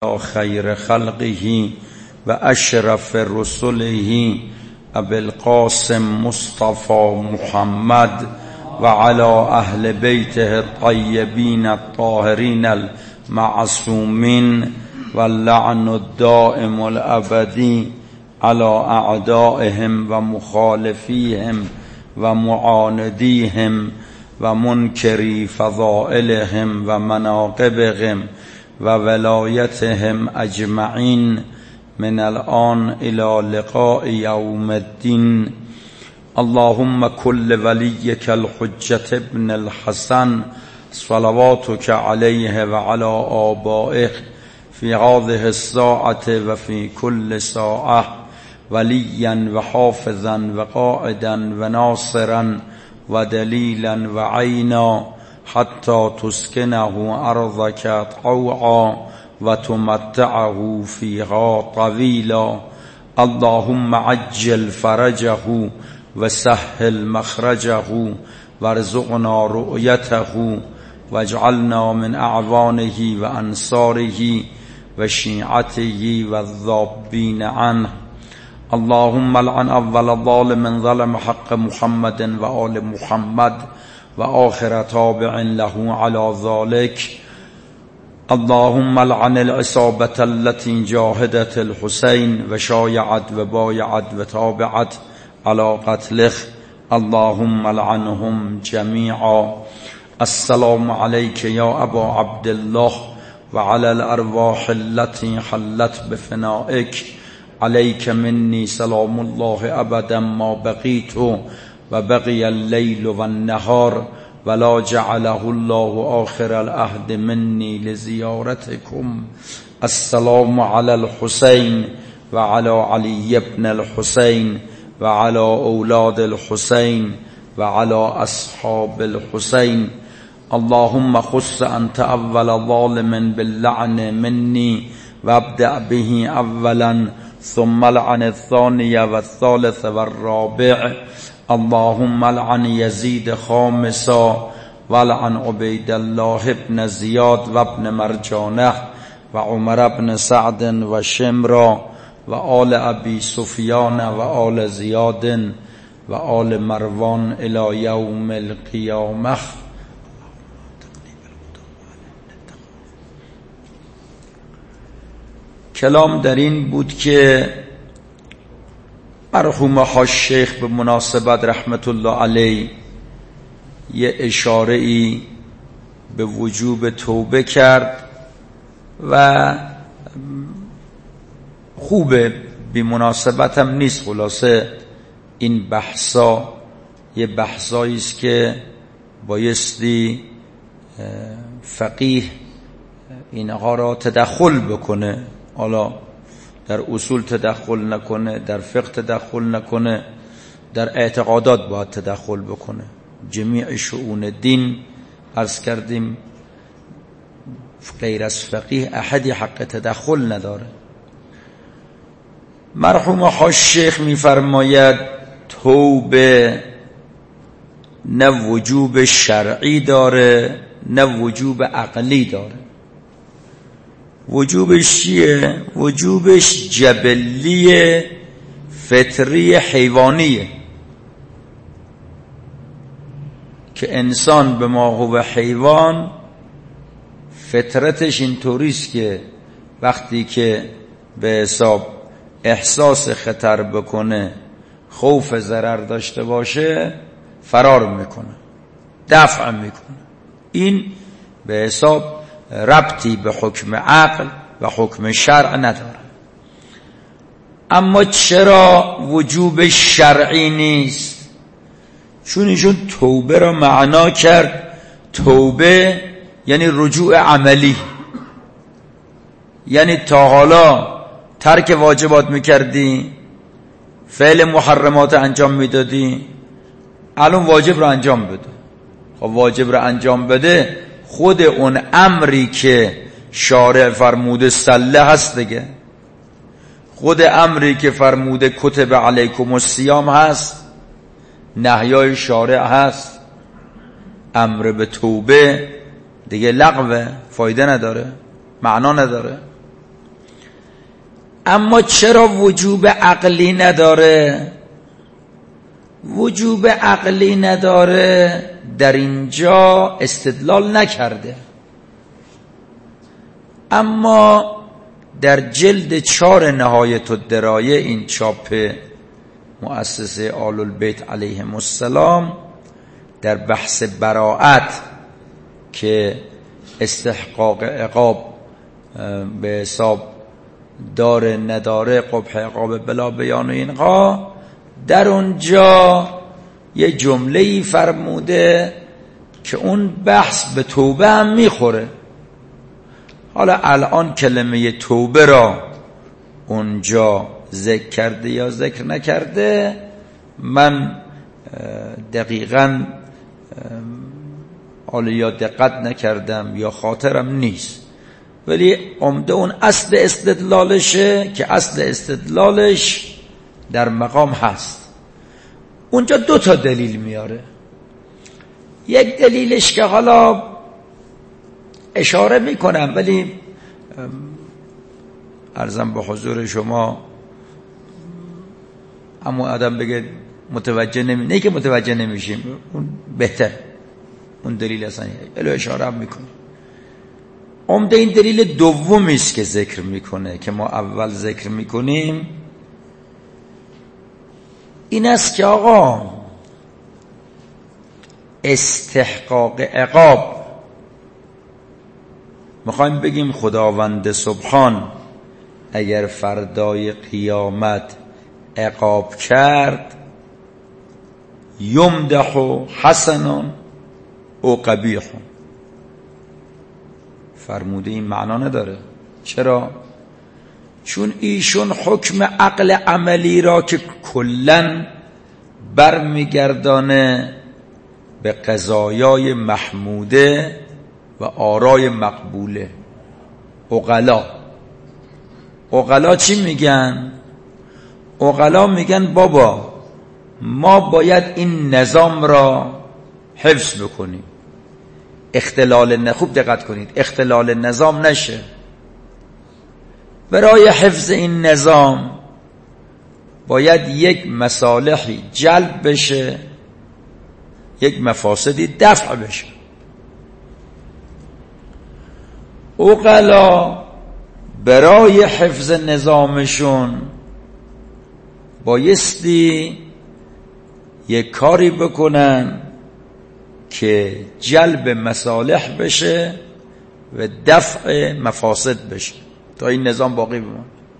خير خلقه وأشرف رسله أبي القاسم مصطفى محمد وعلى أهل بيته الطيبين الطاهرين المعصومين واللعن الدائم الأبدي على أعدائهم ومخالفيهم ومعانديهم ومنكري فضائلهم ومناقبهم وولايتهم أجمعين من الآن إلى لقاء يوم الدين. اللهم كل وليك الحجة ابن الحسن صلواتك عليه وعلى آبائه في هذه الساعة وفي كل ساعة وليا وحافظا وقائدا وناصرا ودليلا وعينا حتى تسكنه أرضك طوعا وتمتعه فيها طويلا. اللهم عجل فرجه وسهل مخرجه وارزقنا رؤيته واجعلنا من أعوانه وأنصاره وشيعته والذابين عنه. اللهم لعن أول ظالم ظلم حق محمد وآل محمد وآخر تابع له على ذلك. اللهم لعن العصابة التي جاهدت الحسين وشايعت وبايعت وتابعت على قتله. اللهم لعنهم جميعا. السلام عليك يا أبا عبد الله وعلى الأرواح التي حلت بفنائك. عليك مني سلام الله أبدا ما بقيت وبقي الليل والنهار ولا جعله الله آخر العهد مني لزيارتكم. السلام على الحسين وعلى علي بن الحسين وعلى أولاد الحسين وعلى أصحاب الحسين. اللهم خص أنت أول ظالم باللعن مني وابدأ به أولا ثم لعن الثاني والثالث والرابع. اللهم لعن يزيد خامسا ولعن عبيد الله بن زياد وابن مرجانه وعمر بن سعد وشمرا وآل أبي سفيان وآل زياد وآل مروان إلى يوم القيامة. کلام در این بود که مرحوم حاج شیخ به مناسبت رحمت الله علیه یه اشاره‌ای به وجوب توبه کرد و خوبه، بی مناسبت هم نیست. خلاصه این بحثا یه بحثایی است که بایستی فقیه اینها را تدخل بکنه. حالا در اصول تدخل نکنه، در فقه تدخل نکنه، در اعتقادات باید تدخل بکنه. جمیع شؤون دین عرض کردیم غیر از فقیه احدی حق تدخل نداره. مرحوم حاج شیخ می‌فرماید توبه نه وجوب شرعی داره نه وجوب عقلی داره. وجوبش چیه؟ وجوبش جبلی فطری حیوانیه که انسان به ما هو حیوان فطرتش اینطوریست که وقتی که به حساب احساس خطر بکنه، خوف ضرر داشته باشه، فرار میکنه، دفع میکنه. این به حساب ربطی به حکم عقل و حکم شرع نداره. اما چرا وجوب شرعی نیست؟ چون ایشون توبه را معنا کرد توبه یعنی رجوع عملی، یعنی تا حالا ترک واجبات میکردی، فعل محرمات انجام میدادی، الان واجب را انجام بده. خب واجب را انجام بده، خود اون امری که شارع فرموده سله هست دیگه، خود امری که فرموده کتب علیکم الصیام هست، نهیای شارع هست. امر به توبه دیگه لغوه، فایده نداره، معنا نداره. اما چرا وجوب عقلی نداره؟ وجوب عقلی نداره در اینجا استدلال نکرده، اما در جلد 4 نهایت الدرایه، این چاپ مؤسسه آل البیت علیهم السلام، در بحث براءت که استحقاق عقاب به حساب داره نداره، قبح عقاب بلا بیان و اینقا، در اونجا یه جمله‌ای فرموده که اون بحث به توبه هم میخوره. حالا الان کلمه توبه را اونجا ذکر کرده یا ذکر نکرده من دقیقاً حالا یا دقت نکردم یا خاطرم نیست، ولی عمده اون اصل استدلالشه که اصل استدلالش در مقام هست. اونجا 2 تا دلیل میاره. یک دلیلش که حالا اشاره میکنم ولی عرضم به حضور شما، اما آدم بگه متوجه نه که متوجه نمیشیم، اون بهتر، اون دلیل اصلا الو اشاره هم میکنه. عمده این دلیل دومی است که ذکر میکنه که ما اول ذکر میکنیم، این است که آقا استحقاق عقاب، میخوایم بگیم خداوند سبحان اگر فردای قیامت عقاب کرد، یمدح حسن او قبیح، فرموده این معنا نداره. چرا؟ چون ایشون حکم عقل عملی را که کلن برمیگردانه به قضایای محموده و آرای مقبوله. عقلا چی میگن؟ عقلا میگن بابا ما باید این نظام را حفظ بکنیم، خوب دقت کنید، اختلال نظام نشه. برای حفظ این نظام باید یک مصالحی جلب بشه، یک مفاسدی دفع بشه. عقلا برای حفظ نظامشون بایستی یک کاری بکنن که جلب مصالح بشه و دفع مفاسد بشه تا این نظام باقی بمونه.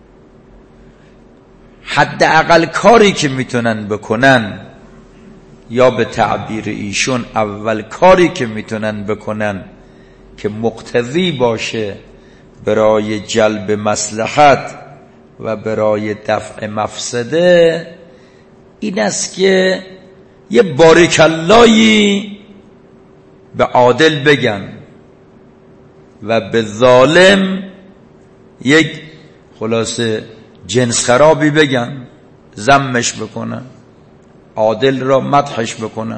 حداقل کاری که میتونن بکنن، یا به تعبیر ایشون اول کاری که میتونن بکنن که مقتضی باشه برای جلب مصلحت و برای دفع مفسده، این است که یه بارک اللهی به عادل بگن و به ظالم یک خلاصه جنس خرابی بگن، ذمش بکنن، عادل را مدحش بکنن.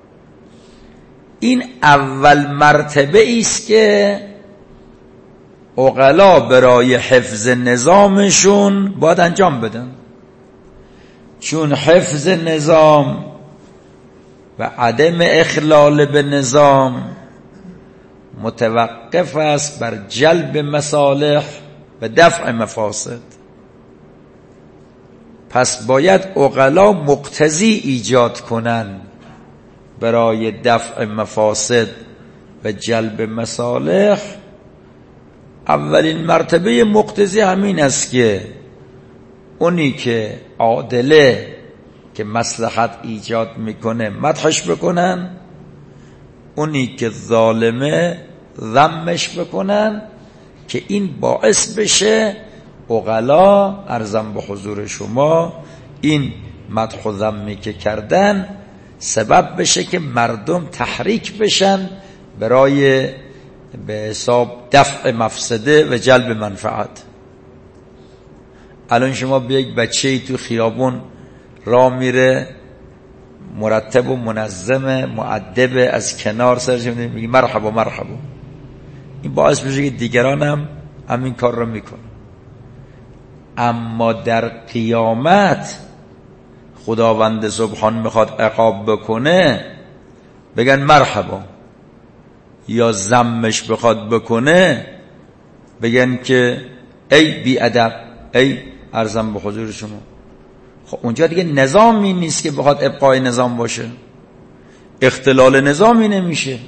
این اول مرتبه است که عقلا برای حفظ نظامشون باید انجام بدن، چون حفظ نظام و عدم اخلال به نظام متوقف است بر جلب مصالح و دفع مفاسد. پس باید عقلا مقتضی ایجاد کنن برای دفع مفاسد و جلب مصالح. اولین مرتبه مقتضی همین است که اونی که عادله که مصلحت ایجاد میکنه مدحش بکنن، اونی که ظالمه ذمش بکنن، که این باعث بشه عقلا عرضم به حضور شما این مدح و ذمی که کردن سبب بشه که مردم تحریک بشن برای به حساب دفع مفسده و جلب منفعت. الان شما به یک بچه‌ای تو خیابون راه میره، مرتب و منظم مؤدب، از کنار سرش میگه مرحبا مرحبا، این باعث بشه که دیگران هم همین کار رو میکنن. اما در قیامت خداوند سبحان میخواد عقاب بکنه بگن مرحبا، یا ذمش بخواد بکنه بگن که ای بی ادب، ای عرضم به حضور شما. خب اونجا دیگه نظامی نیست که بخواد ابقای نظام باشه، اختلال نظامی نمیشه.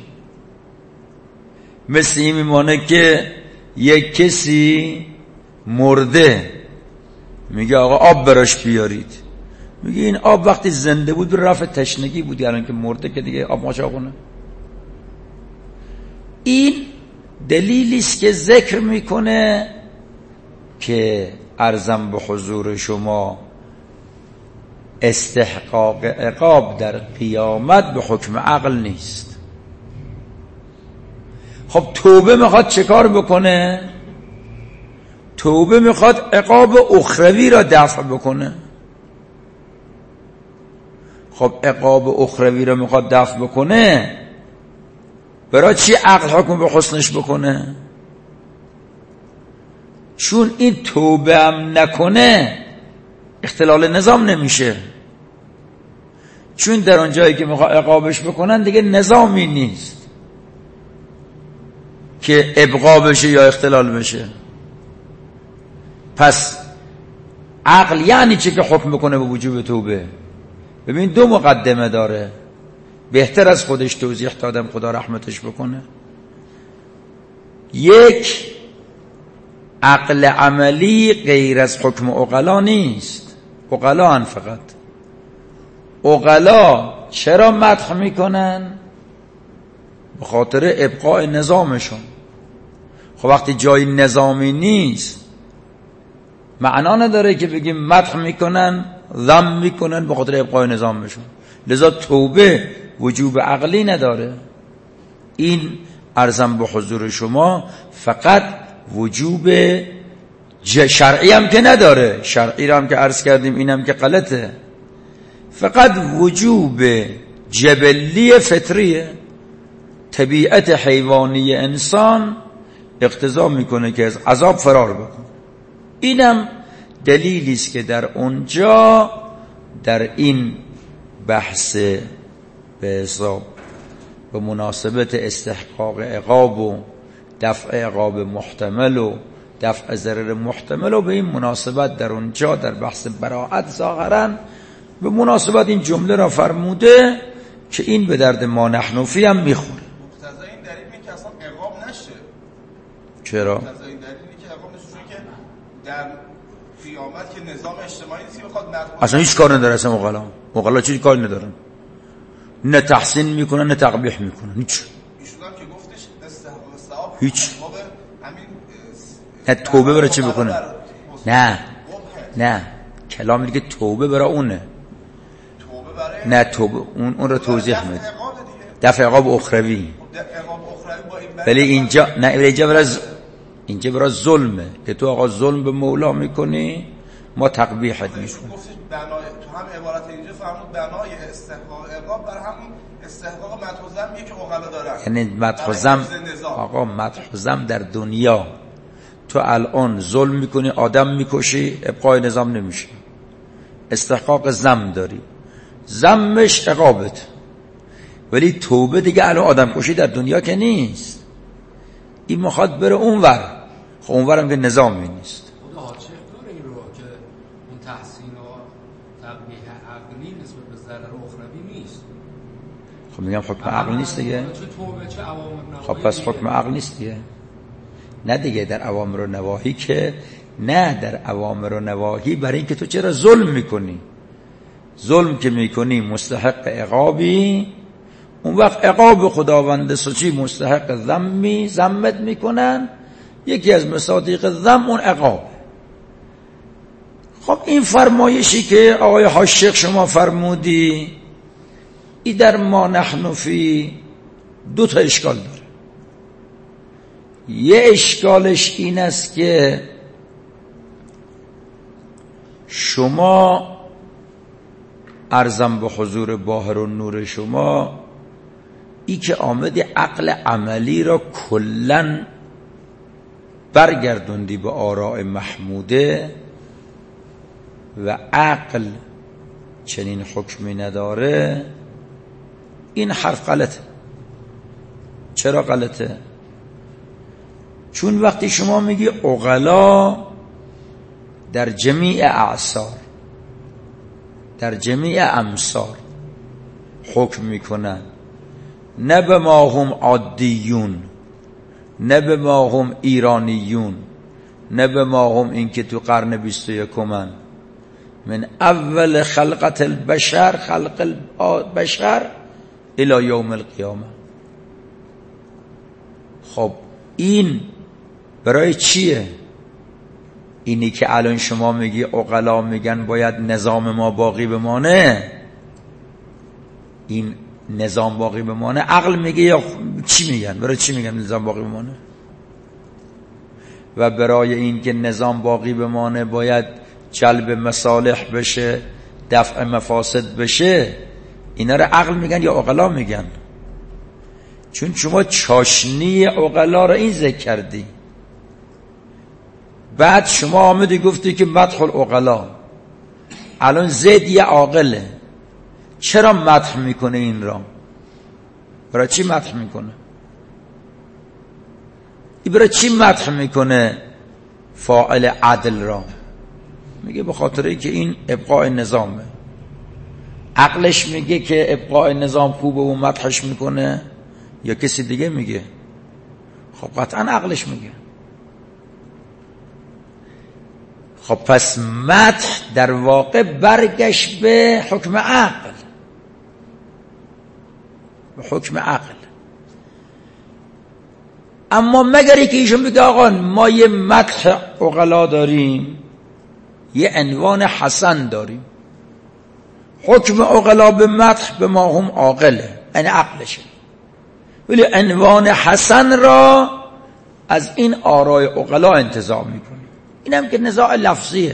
مثل این میمانه که یک کسی مرده میگه آقا آب براش بیارید، میگه این آب وقتی زنده بود به رفع تشنگی بود، الان که مرده که دیگه آب ماچا کنه. این دلیلی است که ذکر میکنه که عرضم به حضور شما استحقاق عقاب در قیامت به حکم عقل نیست. خب توبه میخواد چه کار بکنه؟ توبه میخواد عقاب اخروی را دفع بکنه. خب عقاب اخروی را میخواد دفع بکنه، برای چی عقل حکم به حسنش بکنه؟ چون این توبه هم نکنه اختلال نظام نمیشه، چون در اون جایی که میخواد عقابش بکنن دیگه نظامی نیست که ابقا بشه یا اختلال بشه. پس عقل یعنی چی که حکم بکنه به وجوب توبه؟ ببین دو مقدمه داره، بهتر از خودش توضیح دادم، خدا رحمتش بکنه. یک، عقل عملی غیر از حکم عقلا نیست، عقلا هن فقط. عقلا چرا مدح میکنن؟ به خاطر ابقاء نظامشون. خب وقتی جای نظامی نیست معنا نداره که بگیم مدح میکنن ذم میکنن به خاطر ابقاء نظامشون. لذا توبه وجوب عقلی نداره. این عرضم به حضور شما فقط وجوب شرعی هم که نداره، شرعی رو هم که عرض کردیم اینم که غلطه، فقط وجوب جبلی فطریه. طبیعت حیوانی انسان اقتضا میکنه که از عذاب فرار بکنه. اینم دلیلی است که در اونجا در این بحث به حساب به مناسبت استحقاق عقاب و دفع عقاب محتمل و دفع ضرر محتمل و به این مناسبت در اونجا در بحث براءت ظاهرا به مناسبت این جمله را فرموده که این به درد ما نحنفی هم میخوره. مقتضای این دلیل اینه که اصلا عقاب نشه. چرا؟ مقتضای این دلیل اینه که عقاب نشه، چون که در قیامت که نظام اجتماعی نیست که بخواد مدح اصلا هیچ کار نداره. اصلا مغلا چیزی کار ندارن، نه تحسین میکنن نه تقبیح میکنن، هیچ. ایشون هم که گفتش استحقاق هیچ. همین نه توبه برای چی بکنه؟ نه کلام میگه توبه برای اونه. توبه برای نه توبه اون رو توضیح میده، دفع عقاب اخروی. ولی اینجا نه، اینجا برای ظلمه که تو آقا ظلم به مولا میکنی ما تقبیحت میکنیم. تو هم عبارت اینجا فرمود بنای استحقاق عقاب بر همون استحقاق مدح و ذم که عقلا دارن، یعنی مدح و ذم. آقا مدح و ذم در دنیا تو الان ظلم میکنی، آدم میکشی، ابقای نظام نمیشه، استحقاق ذم داری، ذمش عقابت. ولی توبه دیگه الان آدم کشی در دنیا که نیست، این میخواد بره اونور. خب اونورم که نظامی نیست. خدا چه داره این رو که اون تحسین و تقبیح عقلی نسبت به ضرر اخروی نیست. خب میگم حکم عقل نیست دیگه. خب پس حکم عقل نیست دیگه. نه دیگه در اوامر و نواهی که نه، در اوامر و نواهی برای اینکه تو چرا ظلم میکنی، ظلم که میکنی مستحق عقابی، اون وقت عقاب خداوند سوچی مستحق ذمت میکنن. یکی از مصادیق ذم اون عقاب. خب این فرمایشی که آقای حاشق شما فرمودی این در ما نحن فی دو تا اشکال داره. یه اشکالش این است که شما عرضم به حضور باهر و نور شما ای که آمدی عقل عملی را کلن برگردوندی به آراء محموده، و عقل چنین حکمی نداره، این حرف غلطه. چرا غلطه؟ چون وقتی شما میگی عقلا در جمیع اعصار، در جمیع امصار حکم میکنن، نه به ما هم عادیون، نه به ما هم ایرانیون، نه به ما هم این که تو قرن 21 من اول خلقت البشر، خلق البشر الى یوم القیامه. خب این برای چیه؟ اینی که الان شما میگی عقلا میگن باید نظام ما باقی بمانه، این نظام باقی بمانه، عقل میگه یا چی میگن؟ برای چی میگن نظام باقی بمانه؟ و برای این که نظام باقی بمانه باید جلب مصالح بشه، دفع مفاسد بشه. اینا رو عقل میگن یا عقلا میگن؟ چون شما چاشنی عقلا رو این ذکر کردی، بعد شما آمدی گفتی که مدح العقلا. الان زید یه عاقله، چرا مدح میکنه این را؟ برای چی مدح میکنه؟ برای چی مدح میکنه فاعل عدل را؟ میگه به خاطر که این ابقاء نظامه. عقلش میگه که ابقاء نظام خوبه و مدحش میکنه، یا کسی دیگه میگه؟ خب قطعا عقلش میگه. خب پس مدح در واقع برگشت به حکم عقل، به حکم عقل. اما مگری که ایشون بگه آقا ما یه مدح عقلا داریم، یه عنوان حسن داریم، حکم عقلا به مدح به ما هم عاقله، یعنی عقلشه، ولی عنوان حسن را از این آرای عقلا انتزاع میکنه. این هم که نزاع لفظیه،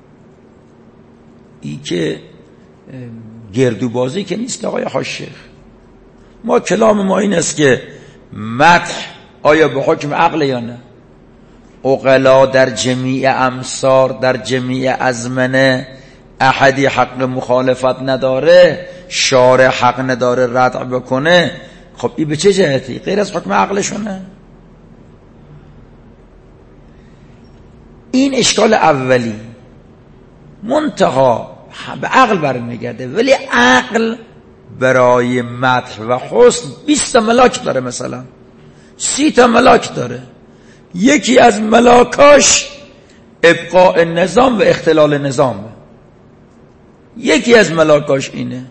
این که گردوبازی که نیست آقای حاج. ما کلام ما این است که مدح آیا به حکم عقل یا نه؟ عقلا در جمیع امصار، در جمیع ازمنه احدی حق مخالفت نداره، شارع حق نداره ردع بکنه. خب این به چه جهتی؟ غیر از حکم عقلشونه؟ این اشکال اولی، منتها به عقل برمیگرده، ولی عقل برای مدح و حسن 20 ملاک داره، مثلا 30 ملاک داره. یکی از ملاکاش ابقاء نظام و اختلال نظام، یکی از ملاکاش اینه.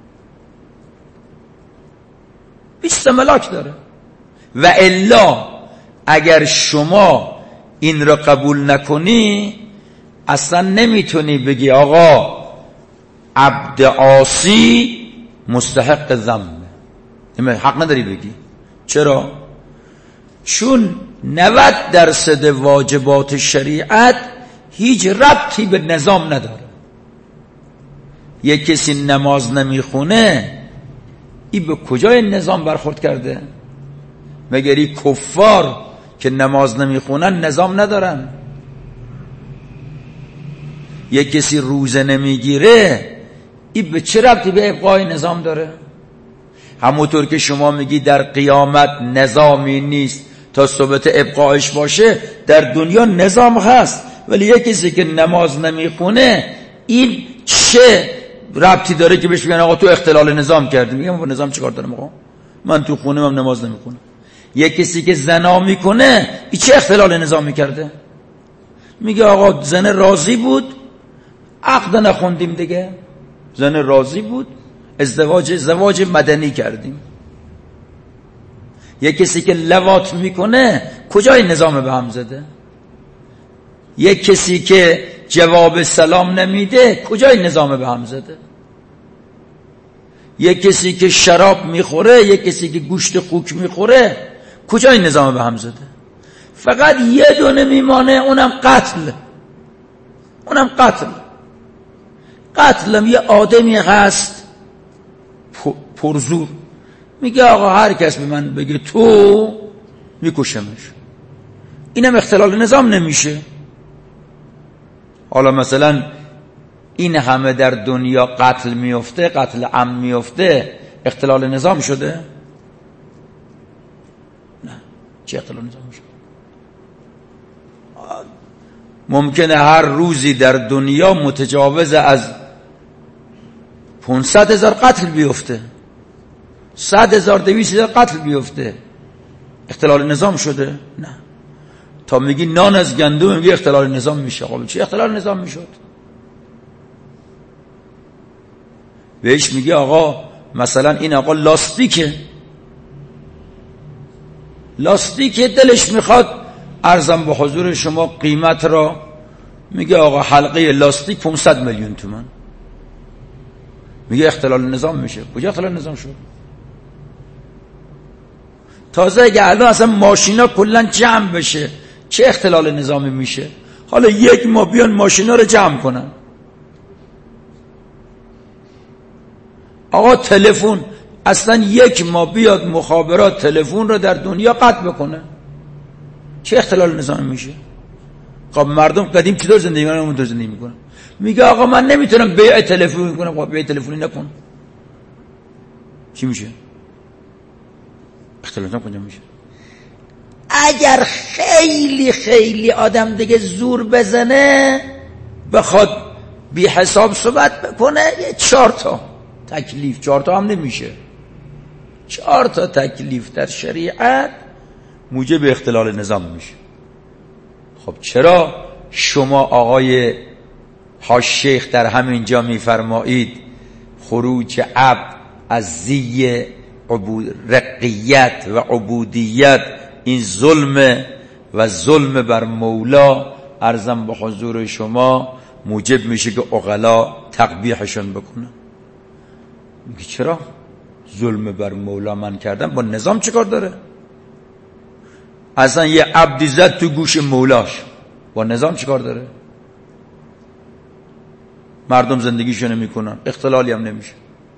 20 ملاک داره. و الا اگر شما این را قبول نکنی اصلا نمیتونی بگی آقا عبد عاصی مستحق ذم. حق نداری بگی. چرا؟ چون 90% واجبات شریعت هیچ ربطی به نظام نداره. یک کسی نماز نمیخونه، این به کجای نظام برخورد کرده؟ مگری کفار که نماز نمیخونن نظام ندارن؟ یک کسی روزه نمیگیره، این به چه ربطی به ابقای نظام داره؟ همونطور که شما میگی در قیامت نظامی نیست تا ثبت ابقایش باشه، در دنیا نظام هست، ولی یک کسی که نماز نمیخونه این چه ربطی داره که بهش بگن آقا تو اختلال نظام کردی؟ میگم با نظام چیکار دارم آقا؟ من تو خونه هم نماز نمیخونم. یک کسی که زنا میکنه این چه اختلال نظامی کرده؟ میگه آقا زن راضی بود، عقد نخوندیم دیگه، زن راضی بود، ازدواج مدنی کردیم. یک کسی که لواط میکنه کجای نظام به هم زده؟ یک کسی که جواب سلام نمیده کجای نظام به هم زده؟ یک کسی که شراب میخوره، یک کسی که گوشت خوک میخوره کجای نظام به هم زده؟ فقط یه دونه میمانه، اونم قتل. اونم قتلم یه آدمی هست پرزور، میگه آقا هر کس به من بگه تو میکشمش. اینم اختلال نظام نمیشه؟ حالا مثلا این همه در دنیا قتل میفته، قتل عام میفته، اختلال نظام شده؟ نه. چه اختلال نظام شده؟ ممکنه هر روزی در دنیا متجاوز از 500,000 قتل بیفته، 100,000 200,000 قتل بیفته، اختلال نظام شده؟ نه. تا میگی نان از گندم میگی اختلال نظام میشه. خب چی اختلال نظام میشد؟ بهش میگه آقا مثلا این آقا لاستیکه دلش میخواد عرضم به حضور شما قیمت را، میگه آقا حلقه لاستیک 500 میلیون تومان، میگه اختلال نظام میشه. کجا اختلال نظام شد؟ تازه اگه الان اصلا ماشینا کلا جمع بشه چه اختلال نظامی میشه؟ حالا یک ما بیان ماشینا رو جمع کنن. آقا تلفن اصلا یک ما بیاد مخابرات تلفن رو در دنیا قطع بکنه، چه اختلال نظامی میشه؟ خب مردم قدیم چطور زندگی میکنن؟ اونطور زندگی میکنن. میگه آقا من نمیتونم بیع تلفن کنم. خب بیع تلفنی نکن. چی میشه؟ اختلال نظام کجا میشه؟ اگر خیلی خیلی آدم دیگه زور بزنه بخواد بی حساب صحبت بکنه، یه 4 تا تکلیف، 4 تا هم نمیشه، 4 تا تکلیف در شریعت موجب اختلال نظام میشه. خب چرا شما آقای حاج شیخ در همین جا میفرمایید خروج عبد از زی رقیت و عبودیت این ظلم و ظلم بر مولا، عرضم به حضور شما موجب میشه که عقلا تقبیحشون بکنن؟ میگه چرا؟ ظلم بر مولا من کردم، با نظام چه کار داره؟ اصلا یه عبدی زد تو گوش مولاش، با نظام چه کار داره؟ مردم زندگیشون میکنن، اختلالی هم نمیشه.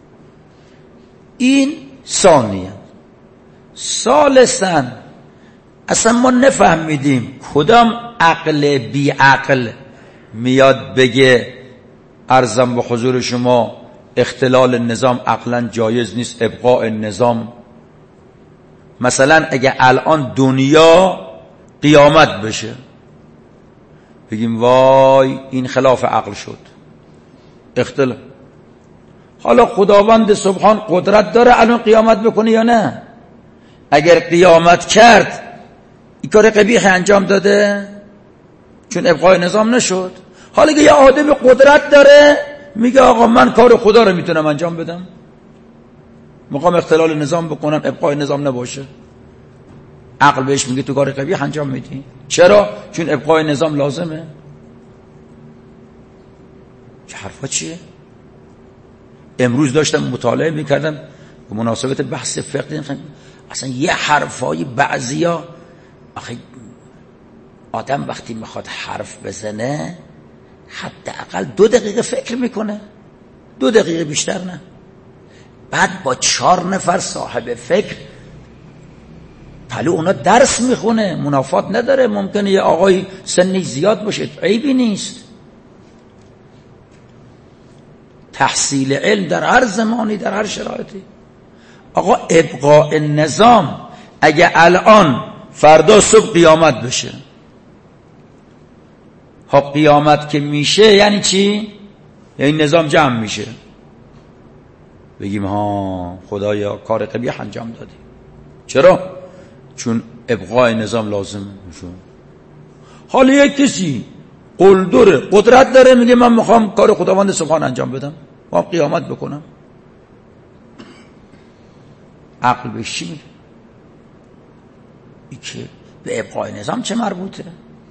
این ثانیه. ثالثاً اصلا ما نفهمیدیم کدام عقل بی عقل میاد بگه عرضم به حضور شما اختلال نظام عقلا جایز نیست، ابقاء نظام. مثلا اگه الان دنیا قیامت بشه بگیم وای این خلاف عقل شد، اختلاف. حالا خداوند سبحان قدرت داره الان قیامت بکنه یا نه؟ اگر قیامت کرد این کار قبیح انجام داده چون ابقای نظام نشد. حالا اگه یه آدم قدرت داره میگه آقا من کار خدا رو میتونم انجام بدم، میخوام اختلال نظام بکنم ابقای نظام نباشه، عقل بهش میگه تو کار قبیح انجام میدی. چرا؟ چون ابقای نظام لازمه. چه حرفا چیه؟ امروز داشتم مطالعه میکردم به مناسبت بحث فقه، اصلا یه حرفای بعضیا، آخه آدم وقتی میخواد حرف بزنه حداقل 2 دقیقه فکر میکنه، 2 دقیقه بیشتر نه. بعد با 4 نفر صاحب فکر پلو اونا درس میخونه، منافات نداره. ممکنه یه آقای سنی زیاد باشه، عیبی نیست. تحصیل علم در هر زمانی در هر شرایطی. آقا ابقاء نظام اگه الان فردا صبح قیامت بشه، خب قیامت که میشه یعنی چی؟ یعنی نظام جمع میشه، بگیم ها خدایا کار قبیح انجام دادی. چرا؟ چون ابقاء نظام لازمه. حالا یک کسی قدرت داره میگه من میخوام کار خداوند سبحان انجام بدم، میخوام قیامت بکنم، عقل بهش چی میگه؟ این که به ابقاء نظام چه مربوطه؟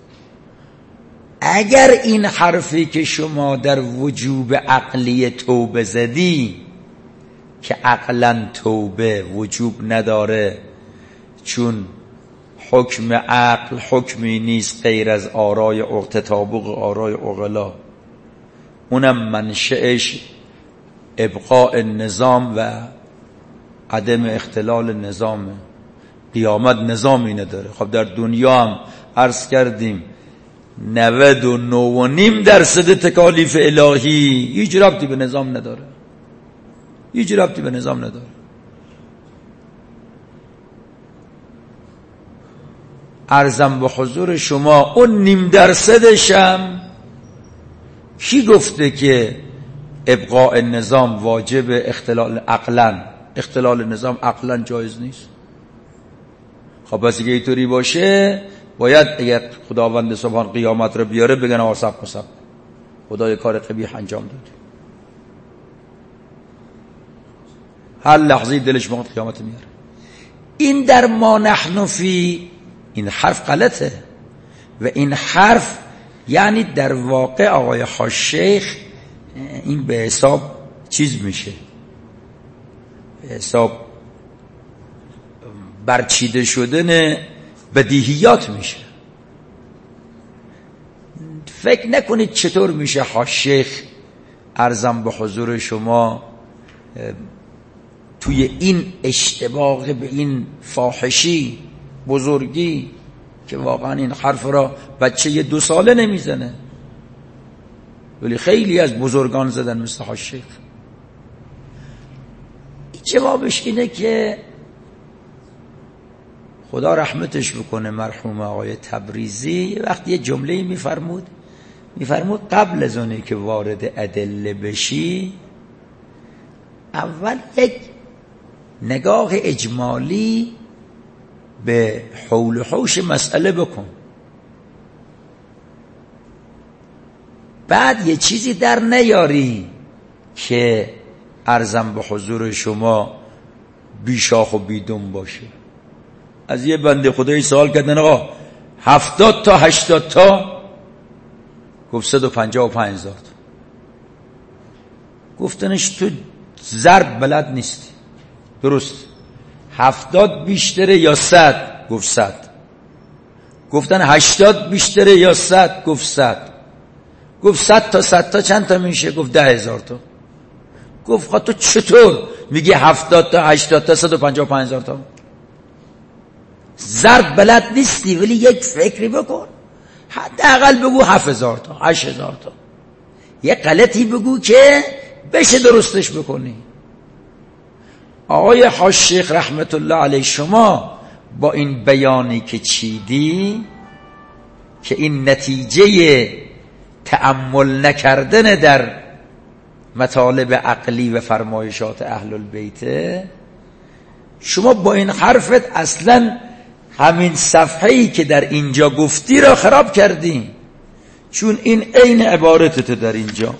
اگر این حرفی که شما در وجوب عقلی توبه زدی که عقلا توبه وجوب نداره چون حکم عقل حکمی نیست غیر از آرای تطابق آرای عقلا، اونم منشأش ابقاء نظام و عدم اختلال نظامه. قیامت نظامی نداره. خب در دنیا هم عرض کردیم 99.5% تکالیف الهی هیچ ربطی به نظام نداره، هیچ ربطی به نظام نداره. عرضم به حضور شما اون 0.5% هم کی گفته که ابقاء نظام واجب؟ اختلال نظام عقلا جایز نیست. خب پس اگه اینطوری باشه باید اگر خداوند سبحان قیامت رو بیاره بگن آقا صبر کن، خدای کار قبیح انجام داد، هر لحظه دلش میخواد قیامت میاره. این در ما نحن فی، این حرف غلطه و این حرف یعنی در واقع آقای حاج شیخ این به حساب چیز میشه، به حساب برچیده شدن بدیهیات میشه. فکر نکنید چطور میشه حاج شیخ عرضم به حضور شما توی این اشتباه به این فاحشی بزرگی که واقعا این حرف را بچه 2 ساله نمیزنه، ولی خیلی از بزرگان زدن مثل حاج شیخ. جوابش اینه که خدا رحمتش بکنه مرحوم آقای تبریزی وقتی یه جمله میفرمود قبل از اونه که وارد ادله بشی اول یک نگاه اجمالی به حول و حوش مسئله بکن، بعد یه چیزی در نیاری که عرضم به حضور شما بیشاخ و بیدم باشه. از یه بنده خدایی سوال کردن آقا 70 تا 80 تا، گفت 155,000 تا. گفتنش تو ضرب بلد نیستی، درست 70 بیشتره یا 100؟ گفت 100. گفتن 80 بیشتره یا 100؟ گفت 100. گفت 100 تا 100 تا چند تا میشه؟ گفت 10,000 تا. گفت خب تو چطور میگی 70 تا 80 تا 155,000 تا؟ ضرب بلد نیستی، ولی یک فکری بکن، حداقل بگو 7,000 تا 8,000 تا، یه غلطی بگو که بشه درستش بکنی. آقای حاج شیخ رحمت الله علیه شما با این بیانی که چیدی که این نتیجه تأمل نکردن در مطالب عقلی و فرمایشات اهل البیت، شما با این حرفت اصلا همین صفحه‌ای که در اینجا گفتی را خراب کردی، چون این عین عبارتت در اینجا.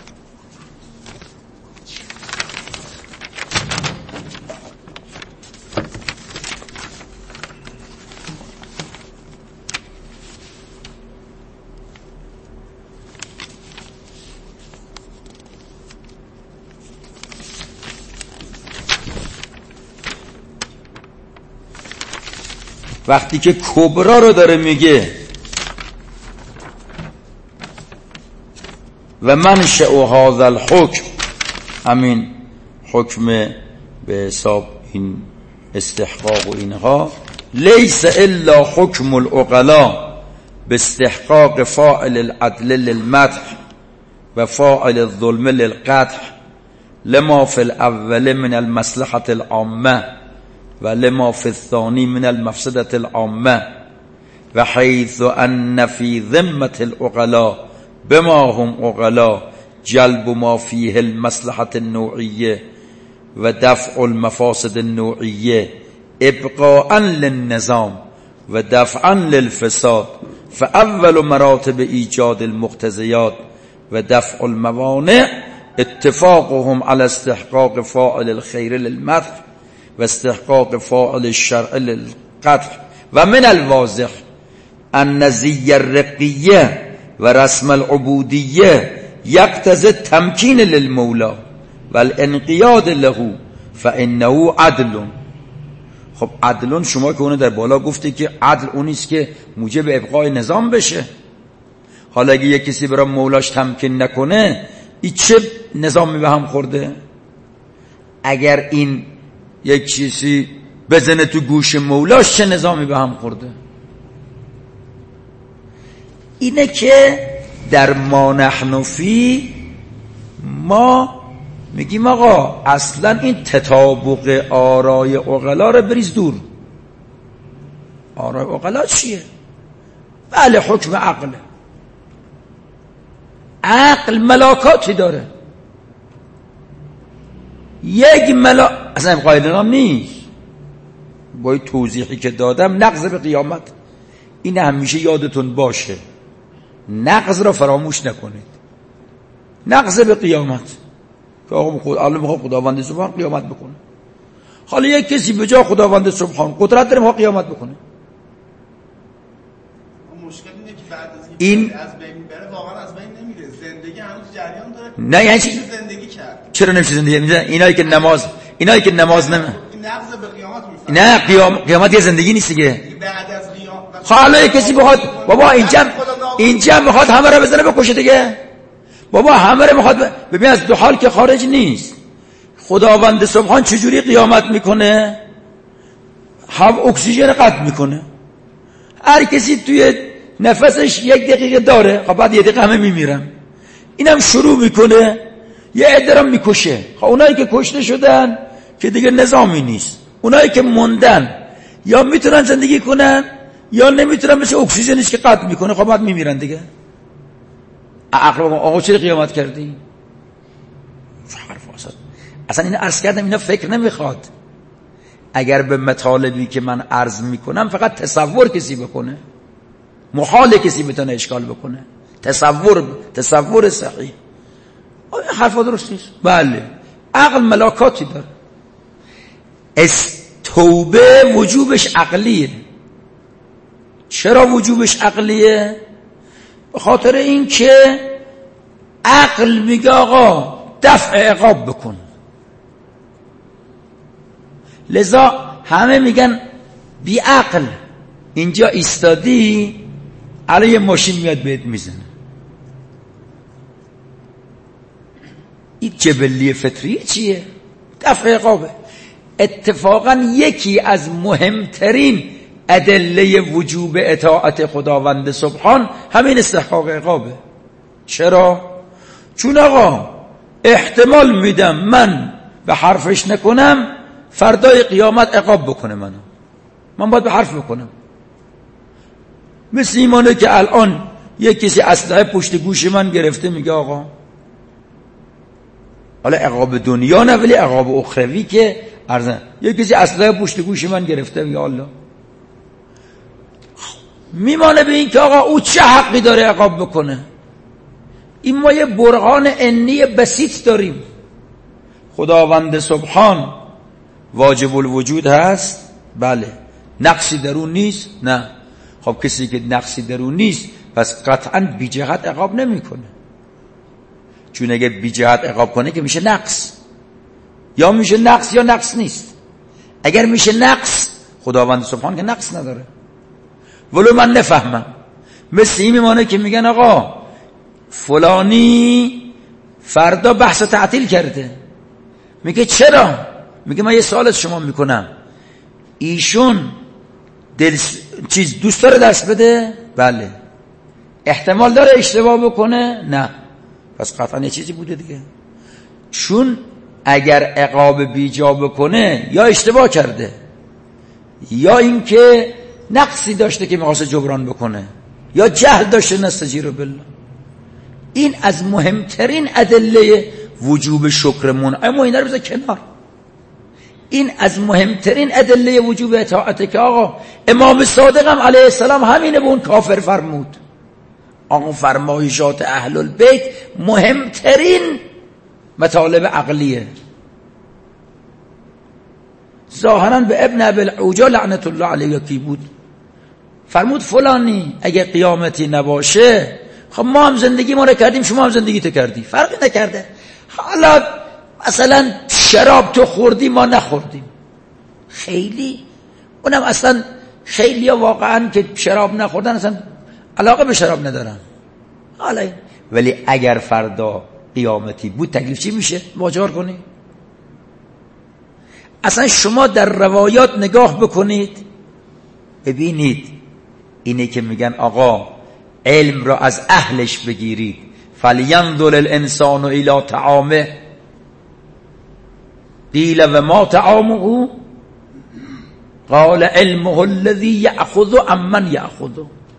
وقتی که کبرا رو داره میگه و منشأ هذا الحکم، همین حکم به حساب این استحقاق و اینها، لیس الا حکم العقلاء باستحقاق فاعل العدل للمدح و فاعل الظلم للقدح لما في الاول من المصلحة العامة و لما في الثاني من المفسدة العامة و حيث ان في ذمة العقلاء بما هم عقلاء جلب ما فيه المصلحة النوعية و دفع المفاسد النوعية ابقاء للنظام و دفعا للفساد فاول مراتب ایجاد المقتضیات و دفع الموانع اتفاقهم على استحقاق فاعل الخير للمدح و استحقاق فاعل الشرع للقدح و من الواضح ان زی الرقیه و رسم العبودیه یقتضی التمکین للمولا و الانقیاد له فانه عدل. خب عدلون شما که اونو در بالا گفته که عدل اونیست که موجب ابقای نظام بشه. حالا اگه یک کسی برای مولاش تمکین نکنه این چه نظامی به هم خورده؟ اگر این یک چیزی بزنه تو گوش مولاش چه نظامی به هم خورده؟ اینه که در ما نحن فی ما میگیم آقا اصلا این تطابق آرای عقلا رو بریز دور. آرای عقلا چیه؟ بله حکم عقله. عقل ملاکاتی داره. یک اصلا قائلان نیست. با این توضیحی که دادم نقض به قیامت، این همیشه یادتون باشه، نقض را فراموش نکنید. نقض به قیامت که آقا خداوند سبحان قیامت بکنه. حالا یک کسی به جای خداوند سبحان قدرت داره قیامت بکنه. مشکل اینه که بعد از این از بین بره واقعا از بین نمیره، زندگی هنوز جریان داره. نه یعنی چی زندگی کرد؟ چرا نمیشه زندگی؟ اینایی که نماز نمی نقض به قیامت میفهمه. نه قیامت یه زندگی نیست دیگه. بعد از قیامت حالا یک کسی بخواد بابا اینجا میخواد همه رو بزنه بکشه دیگه. بابا همه رو میخواد ببین از دو حال که خارج نیست. خداوند سبحان چجوری قیامت میکنه؟ هم اکسیژن قطع میکنه. هر کسی توی نفسش 1 دقیقه داره، خب بعد 1 دقیقه همه میمیرن. اینم شروع میکنه یه عدرم میکشه. خب اونایی که کشته شدن که دیگه نظامی نیست، اونایی که موندن یا میتونن زندگی کنن یا نمیتونن، مثل اکسیژنیست که قطع میکنه، خب بعد میمیرن دیگه. عقل آقا چرا قیامت کردی؟ اصلا این عرض کردم اینا فکر نمیخواد. اگر به مطالبی که من عرض میکنم فقط تصور کسی بکنه، محال کسی بتونه اشکال بکنه. تصور صحیح. حرفا درست نیست. بله عقل ملاکاتی داره. توبه وجوبش عقلیه. چرا وجوبش عقلیه؟ به خاطر این که عقل میگه آقا دفع عقاب بکن. لذا همه میگن بی عقل اینجا ایستادی، علی ماشین میاد بهت میزنه. این جبلی فطری چیه؟ دفع عقابه. اتفاقا یکی از مهمترین ادله وجوب اطاعت خداوند سبحان همین استحقاق عقابه. چرا؟ چون آقا احتمال میدم من به حرفش نکنم، فردای قیامت عقاب بکنه من باید به حرف بکنم. مثل ایمانه که الان یک کسی اسلحه پشت گوش من گرفته، میگه آقا حالا عقاب دنیا نه ولی عقاب اخروی که ارزن، یک کسی اسلحه پشت گوش من گرفته، میگه الله میمانه به این که آقا او چه حقی داره عقاب بکنه. این ما یه برهان عنی بسیط داریم. خداوند سبحان واجب الوجود هست، بله. نقصی در اون نیست، نه. خب کسی که نقصی در اون نیست پس قطعا بی جهت عقاب نمیکنه. چون اگه بی جهت عقاب کنه که میشه نقص، یا میشه نقص یا نقص نیست. اگر میشه نقص، خداوند سبحان که نقص نداره. ولو من نفهمم. مثل این میمانه که میگن آقا فلانی فردا بحث تعطیل کرده. میگه چرا؟ میگه من یه سوال از شما میکنم، ایشون دوست داره درس بده؟ بله. احتمال داره اشتباه بکنه؟ نه. پس قطعا یه چیزی بوده دیگه. چون اگر عقاب بیجا بکنه یا اشتباه کرده یا اینکه نقصی داشته که میخواسته جبران بکنه یا جهل داشته، نستجیر بالله. این از مهمترین ادله وجوب شکرمون. اما اینا رو بذار کنار. این از مهمترین ادله وجوب اطاعته که آقا امام صادق هم علیه السلام همینه به اون کافر فرمود. آقا فرمایشات اهل البیت مهمترین مطالب عقلیه. ظاهرا به ابن ابی العوجا لعنت الله علیه کی بود، فرمود فلانی اگه قیامتی نباشه، خب ما هم زندگی ما رو کردیم، شما هم زندگی تو کردی، فرقی نکرده. حالا مثلا شراب تو خوردی ما نخوردیم، خیلی اونم اصلا خیلی واقعا که شراب نخوردن اصلا علاقه به شراب ندارن. حالا ولی اگر فردا قیامتی بود تکلیف چی میشه؟ واجار کنی. اصلا شما در روایات نگاه بکنید ببینید، اینه که میگن آقا علم را از اهلش بگیرید. فلینظر الانسان الی طعامه قیل و ما طعامه قال علمه الذی یأخذ عمن یأخذ.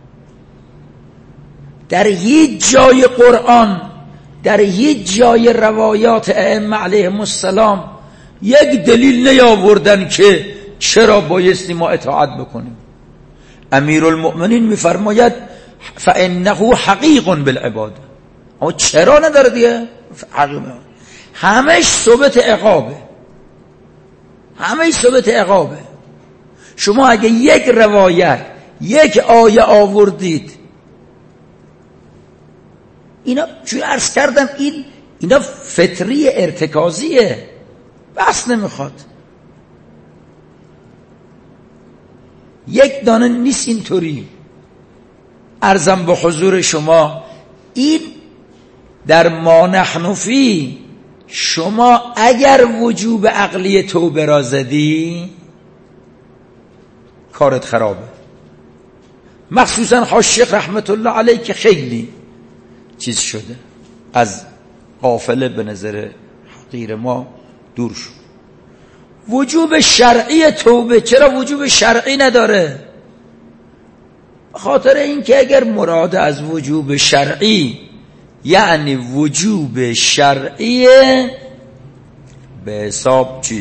در هیچ جای قرآن، در هیچ جای روایات ائمه علیهم السلام یک دلیل نیاوردن که چرا بایستی ما اطاعت بکنیم. امیرالمؤمنین میفرماید فانه حقیق بالعباده. اما چرا نداره دیگه؟ همش ثبت عقابه، همش ثبت عقابه. شما اگه یک روایت، یک آیه آوردید، اینا چون عرض کردم اینا فطری ارتکازیه، بس نمیخواد. یک دانه نیست اینطوری. عرضم به حضور شما این در ما نحن فی، شما اگر وجوب عقلی توبه را زدی کارت خرابه. مخصوصا حاشیه رحمت الله علیه که خیلی چیز شده، از قافله به نظر حقیر ما دور شد. وجوب شرعی توبه چرا وجوب شرعی نداره؟ خاطر این که اگر مراد از وجوب شرعی یعنی وجوب شرعی به حساب چیز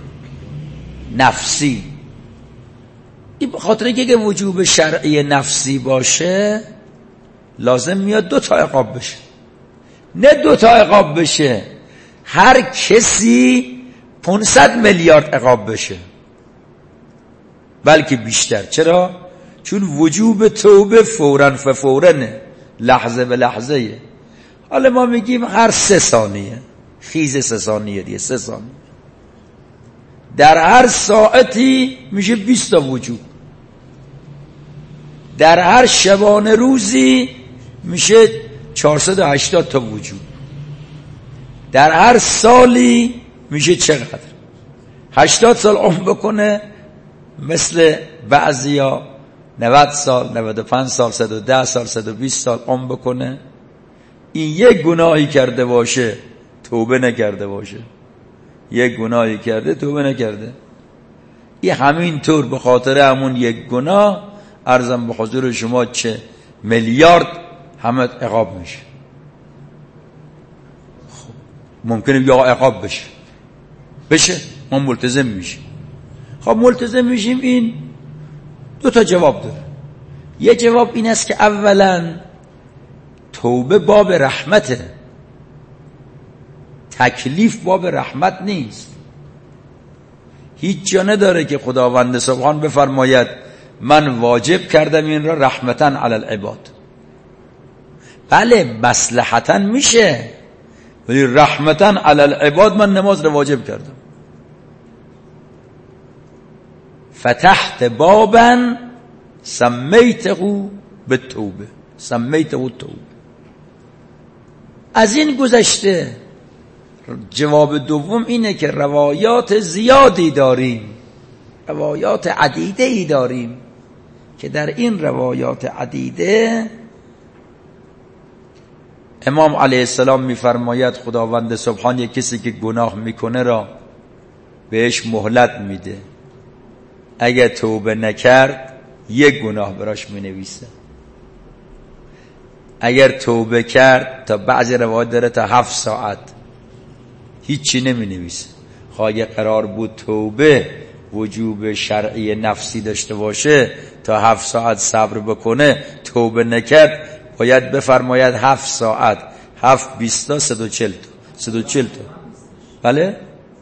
نفسی، این خاطر که وجوب شرعی نفسی باشه لازم میاد 2 تا عقاب بشه، نه 2 تا عقاب بشه، هر کسی 500 میلیارد عقاب بشه، بلکه بیشتر. چرا؟ چون وجوب توبه فوراً فوراًه، لحظه به لحظه. حالا ما میگیم هر 3 ثانیه، خیز 3 ثانیه دیگه، 3 ثانیه در هر ساعتی میشه 20 تا وجوب، در هر شبانه روزی میشه 480 تا وجوب، در هر سالی میشه چقدر؟ 80 سال عمر بکنه مثل بعضیا 90 سال، 95 سال، 110 سال، 120 سال عمر بکنه، این یک گناهی کرده باشه توبه نکرده باشه، یک گناهی کرده توبه نکرده، این همینطور به خاطر همون یک گناه عرضم به حضور شما چه میلیارد همه عقاب میشه. خب ممکنه یا عقاب بشه ما ملتزم میشیم. خب ملتزم میشیم، این 2 تا جواب داره. یه جواب این است که اولا توبه باب رحمته، تکلیف باب رحمت نیست. هیچ جا نداره که خداوند سبحان بفرماید من واجب کردم این را رحمتاً علی العباد. بله مصلحتاً میشه، ولی رحمتاً علی العباد من نماز را واجب کردم. فتحت بابا سمیته بالتوبه، سمیته التوبه. از این گذشته جواب دوم اینه که روایات زیادی داریم، روایات عدیده‌ای داریم که در این روایات عدیده امام علیه السلام میفرماید خداوند سبحان یک کسی که گناه میکنه را بهش مهلت میده، اگر توبه نکرد یک گناه براش مینویسه، اگر توبه کرد تا بعضی روایات داره تا 7 ساعت هیچی نمی نویسه. خواهی قرار بود توبه وجوب شرعی نفسی داشته باشه تا 7 ساعت صبر بکنه، توبه نکرد باید بفرماید 7 ساعت 7 20 تا 140 تا. بله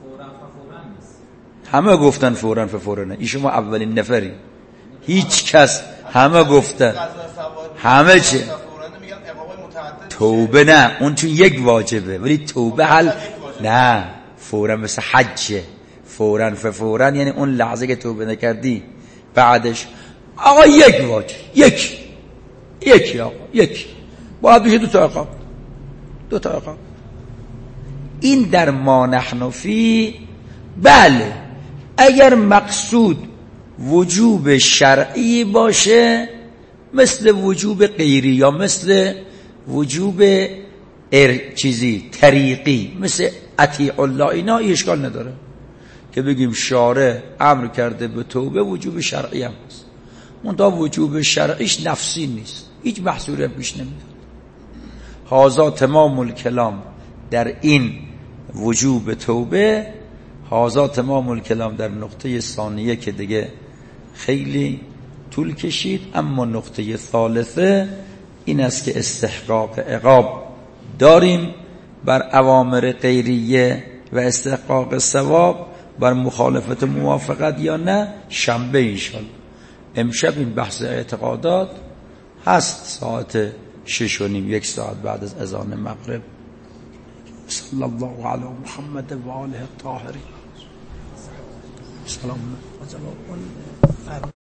همه گفتن فوراً فوراً، این شما اولین نفری، هیچ کس همه گفتن همه چه توبه نه، اون چون یک واجبه، ولی توبه حل نه، فوراً مثل حجه، فوراً فوراً یعنی اون لحظه که توبه نکردی بعدش آقا یک واجب، یک آقا یک باید بشه 2 تا عقاب، 2 تا عقاب. این در ما نحن فی. بله اگر مقصود وجوب شرعی باشه مثل وجوب غیری یا مثل وجوب چیزی طریقی، مثل اطیع الله، اینا اشکال نداره که بگیم شارع امر کرده به توبه، وجوب شرعی هم هست، منتها وجوب شرعیش نفسی نیست، هیچ محصولی پیش نمیاد. هذا تمام الکلام در این وجوب توبه. هذا تمام الکلام در نقطه ثانیه که دیگه خیلی طول کشید. اما نقطه ثالثه این است که استحقاق عقاب داریم بر اوامر غیریه و استحقاق ثواب بر مخالفت موافقت یا نه شنبه انشالله. امشب این بحث اعتقادات هست ساعت 6:30، 1 ساعت بعد از اذان مغرب. صلی الله علی محمد و آله الطاهرین. سلام.